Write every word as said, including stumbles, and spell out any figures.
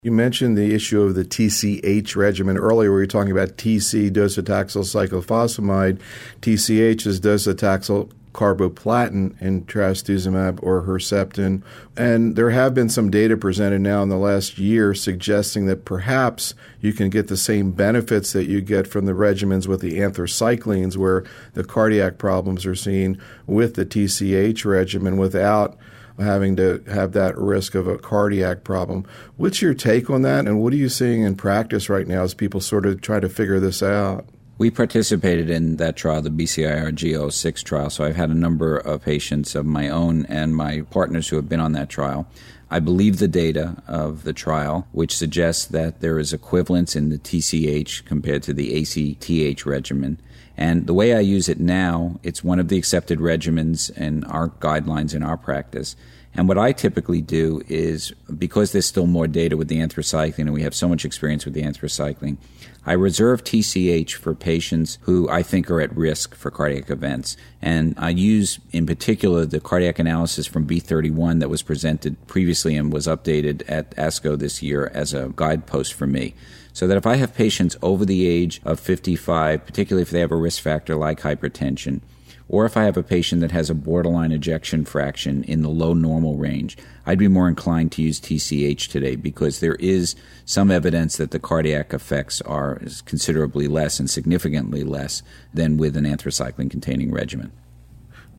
You mentioned the issue of the T C H regimen. Earlier we were talking about T C, docetaxel cyclophosphamide. T C H is docetaxel carboplatin and trastuzumab or Herceptin. And there have been some data presented now in the last year suggesting that perhaps you can get the same benefits that you get from the regimens with the anthracyclines, where the cardiac problems are seen, with the T C H regimen without having to have that risk of a cardiac problem. What's your take on that, and what are you seeing in practice right now as people sort of try to figure this out? We participated in that trial, the B C I R G zero six trial, so I've had a number of patients of my own and my partners who have been on that trial. I believe the data of the trial, which suggests that there is equivalence in the T C H compared to the A C T H regimen. And the way I use it now, it's one of the accepted regimens in our guidelines in our practice. And what I typically do is, because there's still more data with the anthracycline and we have so much experience with the anthracycline, I reserve T C H for patients who I think are at risk for cardiac events. And I use, in particular, the cardiac analysis from B thirty-one that was presented previously and was updated at ASCO this year as a guidepost for me. So that if I have patients over the age of fifty-five, particularly if they have a risk factor like hypertension, or if I have a patient that has a borderline ejection fraction in the low normal range, I'd be more inclined to use T C H today, because there is some evidence that the cardiac effects are considerably less and significantly less than with an anthracycline-containing regimen.